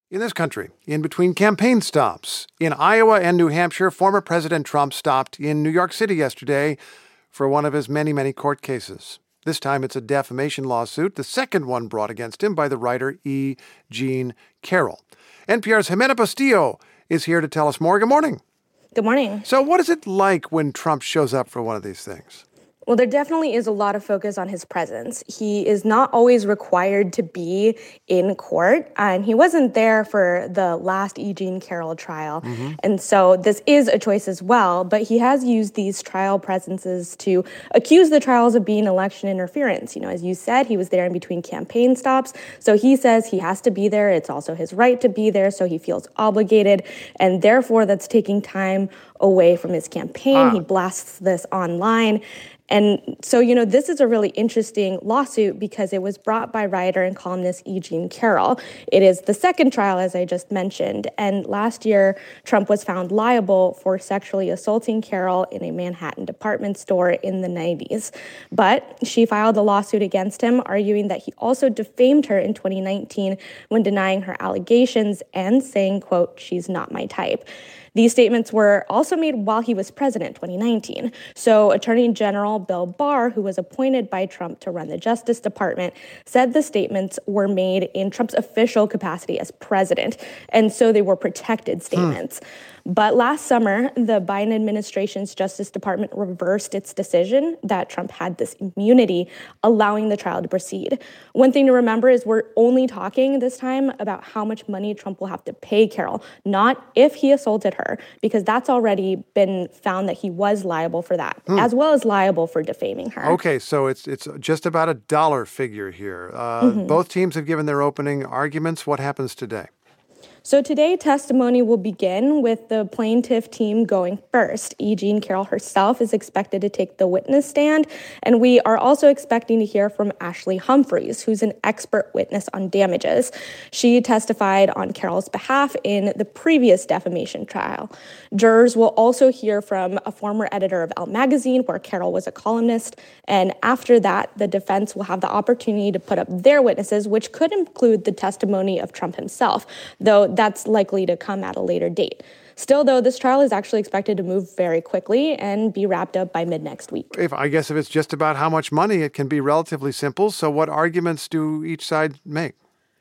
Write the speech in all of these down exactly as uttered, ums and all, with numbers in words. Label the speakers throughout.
Speaker 1: In this country, in between campaign stops, in Iowa and New Hampshire, former President Trump stopped in New York City yesterday for one of his many, many court cases. This time it's a defamation lawsuit, the second one brought against him by the writer E. Jean Carroll. N P R's Jimena Bustillo is here to tell us more. Good morning.
Speaker 2: Good morning.
Speaker 1: So what is it like when Trump shows up for one of these things?
Speaker 2: Well, there definitely is a lot of focus on his presence. He is not always required to be in court, and he wasn't there for the last E. Jean Carroll trial. Mm-hmm. And so this is a choice as well, but he has used these trial presences to accuse the trials of being election interference. You know, as you said, he was there in between campaign stops, so he says he has to be there. It's also his right to be there, so he feels obligated, and therefore that's taking time away from his campaign. Ah. He blasts this online. And so, you know, this is a really interesting lawsuit because it was brought by writer and columnist E. Jean Carroll. It is the second trial, as I just mentioned. And last year, Trump was found liable for sexually assaulting Carroll in a Manhattan department store in the nineties. But she filed a lawsuit against him, arguing that he also defamed her in twenty nineteen when denying her allegations and saying, quote, "she's not my type." These statements were also made while he was president, twenty nineteen. So Attorney General Bill Barr, who was appointed by Trump to run the Justice Department, said the statements were made in Trump's official capacity as president, and so they were protected statements. Hmm. But last summer, the Biden administration's Justice Department reversed its decision that Trump had this immunity, allowing the trial to proceed. One thing to remember is we're only talking this time about how much money Trump will have to pay Carroll, not if he assaulted her, because that's already been found that he was liable for that, hmm. as well as liable for defaming her.
Speaker 1: Okay, so it's it's just about a dollar figure here. Uh, mm-hmm. Both teams have given their opening arguments. What happens today?
Speaker 2: So today, testimony will begin with the plaintiff team going first. E. Jean Carroll herself is expected to take the witness stand, and we are also expecting to hear from Ashley Humphreys, who's an expert witness on damages. She testified on Carroll's behalf in the previous defamation trial. Jurors will also hear from a former editor of Elle magazine, where Carroll was a columnist, and after that, the defense will have the opportunity to put up their witnesses, which could include the testimony of Trump himself, though that's likely to come at a later date. Still, though, this trial is actually expected to move very quickly and be wrapped up by mid-next week.
Speaker 1: If I guess if it's just about how much money, it can be relatively simple. So what arguments do each side make?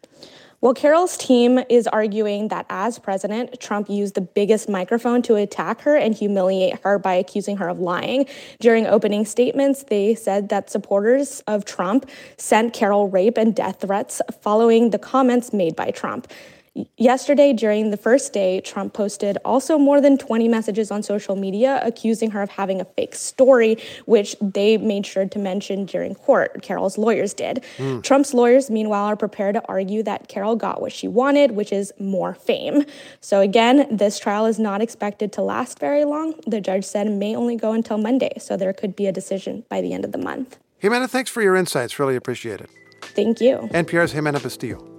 Speaker 2: Well, Carroll's team is arguing that as president, Trump used the biggest microphone to attack her and humiliate her by accusing her of lying. During opening statements, they said that supporters of Trump sent Carroll rape and death threats following the comments made by Trump. Yesterday, during the first day, Trump posted also more than twenty messages on social media accusing her of having a fake story, which they made sure to mention during court. Carroll's lawyers did. Mm. Trump's lawyers, meanwhile, are prepared to argue that Carroll got what she wanted, which is more fame. So again, this trial is not expected to last very long. The judge said it may only go until Monday, so there could be a decision by the end of the month.
Speaker 1: Jimena, thanks for your insights. Really appreciate it.
Speaker 2: Thank you.
Speaker 1: N P R's Jimena Bustillo.